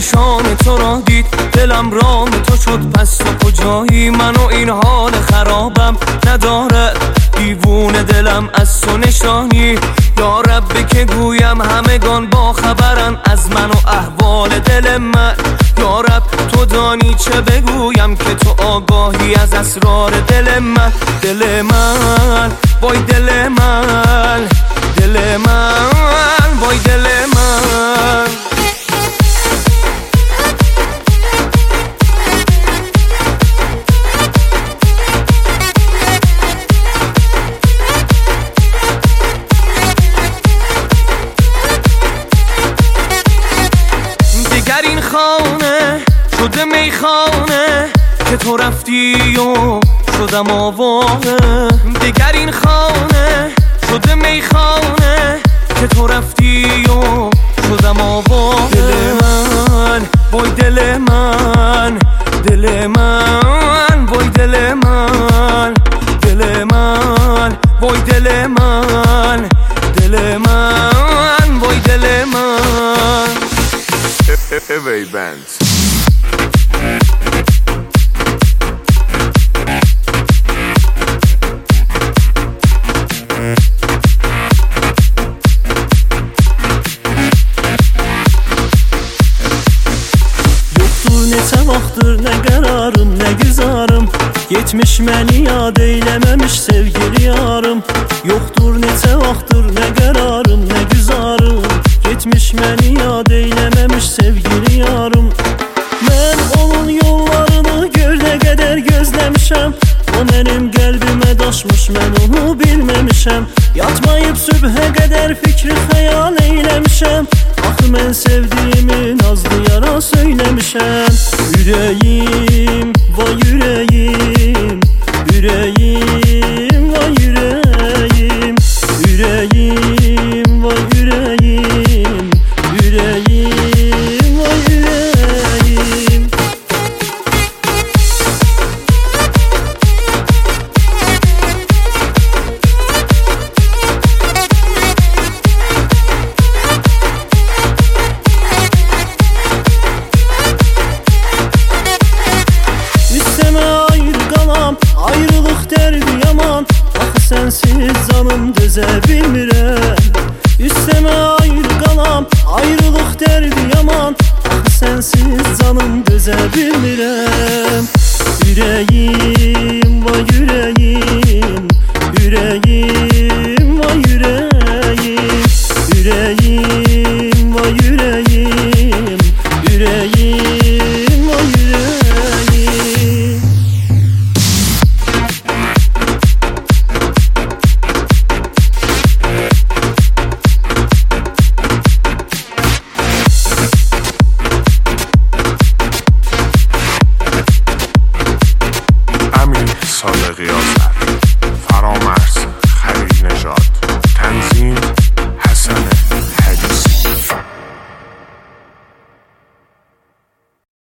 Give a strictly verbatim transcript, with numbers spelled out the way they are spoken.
نشان تو را دید دلم رام تو شد، پس تو کجایی؟ منو این حال خرابم نداره، دیوونه دلم از تو نشانی. یا رب که گویم همگان با خبرن از من و احوال دل من. یا رب تو دانی چه بگویم که تو آگاهی از اسرار دل من. دل من وای دل من، دل من وای دل من. دیگر این خانه شده میخانه که تو رفتی و شدم آواره. دیگر این خانه شده میخانه که تو رفتی و شدم آواره. دل من وای دل من، دل من وای دل من، دل من وای دل من، دل من وای دل من. Every band. Yoktur neçə vaxtdır nə qərarım, nə güzarım, Yetmiş məni yad eyləməmiş sevgili yarım. Yoxdur neçə vaxtdır nə qərarım, nə güzarım, Yetmiş məni yad eyləməmiş sevgili yarım. Mən onun yollarını gör nə qədər gözləmişəm, O mənim qəlbimə daşmış, mən onu bilməmişəm. Yatmayıb sübhə qədər fikri xəyal eyləmişəm, Axı mən sevdiyimi nazlı yara söyləmişəm. Ürəyim, vay ürəyim, ürəyim, vay ürəyim, ürəyim, vay ürəyim, ürəyim, vay ürəyim. Ayrılıq dərdi yaman, Axı sənsiz canım dözə bilmirəm. Üstəmə ayrı qalam, ayrılıq dərdi yaman, Axı sənsiz canım dözə bilmirəm. Ürəyim